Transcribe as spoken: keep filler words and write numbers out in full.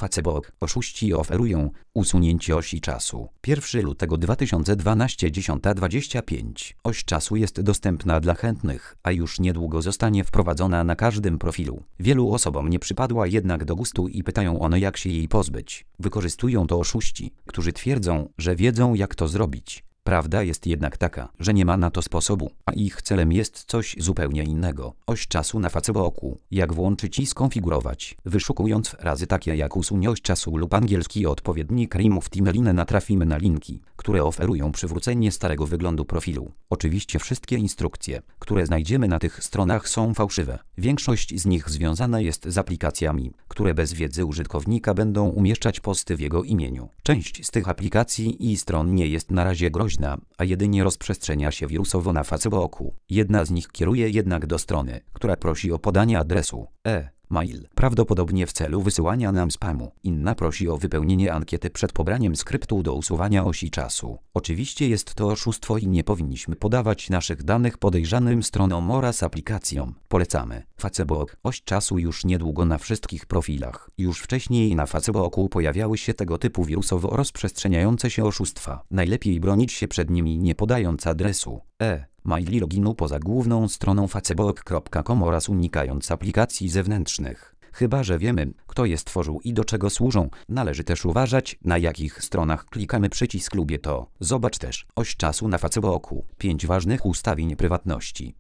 Facebook. Oszuści oferują usunięcie osi czasu. pierwszego lutego dwa tysiące dwunastego dziesiąta dwadzieścia pięć. Oś czasu jest dostępna dla chętnych, a już niedługo zostanie wprowadzona na każdym profilu. Wielu osobom nie przypadła jednak do gustu i pytają one, jak się jej pozbyć. Wykorzystują to oszuści, którzy twierdzą, że wiedzą, jak to zrobić. Prawda jest jednak taka, że nie ma na to sposobu, a ich celem jest coś zupełnie innego. Oś czasu na Facebooku. Jak włączyć i skonfigurować? Wyszukując frazy takie jak usuń oś czasu lub angielski odpowiednik Remove Timeline natrafimy na linki, które oferują przywrócenie starego wyglądu profilu. Oczywiście wszystkie instrukcje, które znajdziemy na tych stronach, są fałszywe. Większość z nich związana jest z aplikacjami, które bez wiedzy użytkownika będą umieszczać posty w jego imieniu. Część z tych aplikacji i stron nie jest na razie groźna, a jedynie rozprzestrzenia się wirusowo na Facebooku. Jedna z nich kieruje jednak do strony, która prosi o podanie adresu e-mail, prawdopodobnie w celu wysyłania nam spamu. Inna prosi o wypełnienie ankiety przed pobraniem skryptu do usuwania osi czasu. Oczywiście jest to oszustwo i nie powinniśmy podawać naszych danych podejrzanym stronom oraz aplikacjom. Polecamy. Facebook. Oś czasu już niedługo na wszystkich profilach. Już wcześniej na Facebooku pojawiały się tego typu wirusowo rozprzestrzeniające się oszustwa. Najlepiej bronić się przed nimi, nie podając adresu e-mail i loginu poza główną stroną facebook kropka com oraz unikając aplikacji zewnętrznych. Chyba że wiemy, kto je stworzył i do czego służą, należy też uważać, na jakich stronach klikamy przycisk lubię to. Zobacz też oś czasu na Facebooku. pięć ważnych ustawień prywatności.